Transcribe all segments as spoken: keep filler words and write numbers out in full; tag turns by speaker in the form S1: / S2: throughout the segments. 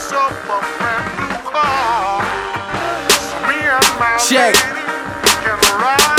S1: up a brand new car. Me and my
S2: Check.
S1: lady can ride.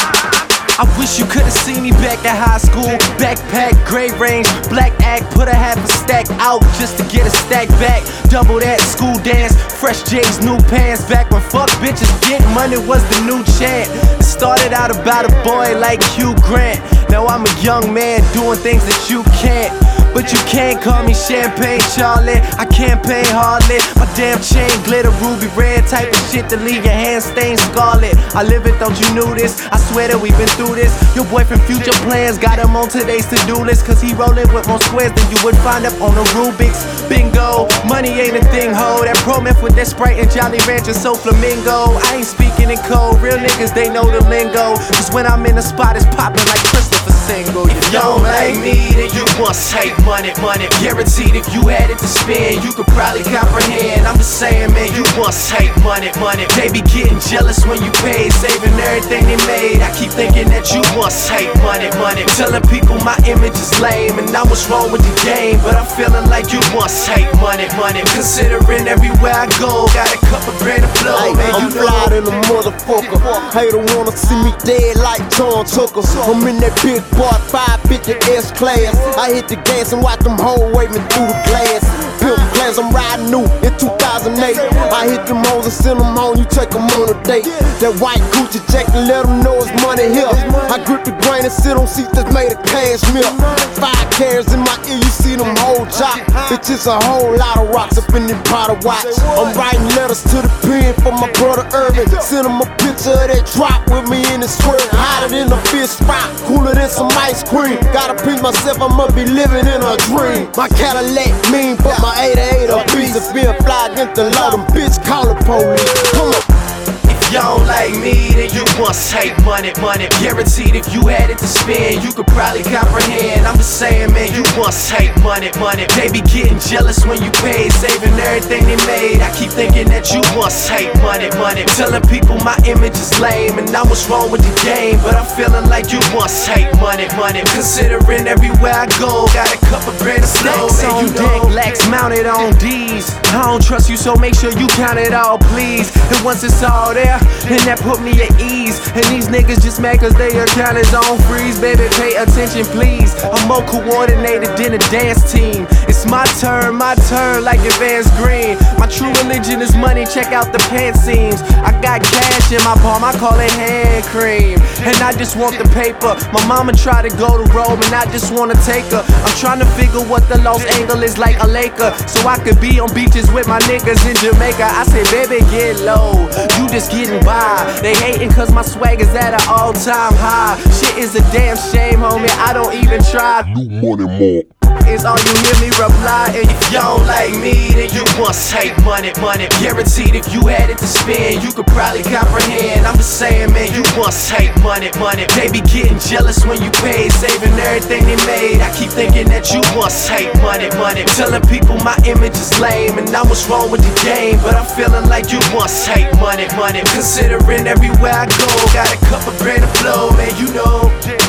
S2: I wish you could've seen me back at high school. Backpack, gray range, black act. Put a half a stack out just to get a stack back. Double that, school dance, fresh J's, new pants. Back when fuck bitches get money was the new chant. It started out about a boy like Hugh Grant. Now I'm a young man doing things that you can't. But you can't call me Champagne Charlie. I campaign hardly. My damn chain glitter ruby red, type of shit to leave your hands stained scarlet. I live it, don't you knew this? I swear that we've been through this. Your boyfriend future plans got him on today's to-do list, cause he rollin' with more squares than you would find up on a Rubik's. Bingo, money ain't a thing, ho. That pro meth with that Sprite and Jolly Rancher so flamingo. I ain't speaking in code, real niggas they know the lingo. Cause when I'm in the spot it's poppin' like Christopher Single. If you don't like me, then you must hate money, money. Guaranteed if you had it to spend, you could probably comprehend. I'm just saying, man, you must hate money, money. They be getting jealous when you pay, saving everything they made. I keep thinking that you must hate money, money. Telling people my image is lame and now what's wrong with the game, but I'm feeling like you must hate money, money. Considering everywhere I go, got a couple grand to blow,
S3: Ay,
S2: man,
S3: I'm
S2: you know.
S3: fly than a motherfucker. Hater wanna see me dead like John Tucker. I'm in that big boy five fifty S class. I hit the gas and watch them hoes waving through the glass. Pimp class, I'm riding new in two thousand eight. I hit them hoes and send them home, you take them on a date. That white Gucci jacket, let them know it's money here. I grip the grain and sit on seats that's made of cashmere. Five carats in my ear, you see them whole jock. It's just a whole lot of rocks up in the powder watch. I'm writing letters to the pen for my brother Irvin. Send him a picture of that drop with me in the squirt. Hotter than a fish fry, cooler than some ice cream. Gotta pinch myself, I'ma be living in a dream. My Cadillac mean, but my eighty-eight a piece. If being fly against the law, them bitch call the police. Come on.
S2: If you don't like me, then you must hate money, money. Guaranteed if you had it to spend, you could probably comprehend. I'm just saying, man, you must hate money, money. They be getting jealous when you pay, saving everything they made. I keep thinking that you must hate money, money. Telling people my image is lame and now what's wrong with the game, but I'm feeling like you must hate money, money. Considering everywhere I go, got a couple grand to blow, man, you know. Lax mounted on D's. I don't trust you, so make sure you count it all, please. And once it's all there, and that put me at ease. And these niggas just mad cause they account is on freeze. Baby, pay attention, please. I'm more coordinated than a dance team. It's my turn, my turn, like Advance Green. My true religion is money, check out the pant seams. I got cash in my palm, I call it hand cream. And I just want the paper. My mama tried to go to Rome and I just wanna take her. I'm trying to figure what the Los Angeles like a Laker, so I could be on beaches with my niggas in Jamaica. I say, baby, get low, you just getting by. They hating cause my swag is at an all-time high. Shit is a damn shame, homie, I don't even try.
S3: New money more.
S2: Is all you hear me reply. And if you don't like me, then you must hate money, money. Guaranteed if you had it to spend, you could probably comprehend. I'm just saying, man, you must hate money, money. They be getting jealous when you pay, saving everything they made. I keep thinking that you must hate money, money. Telling people my image is lame and now what's wrong with the game, but I'm feeling like you must hate money, money. Considering everywhere I go, got a couple grand to blow, man, you know.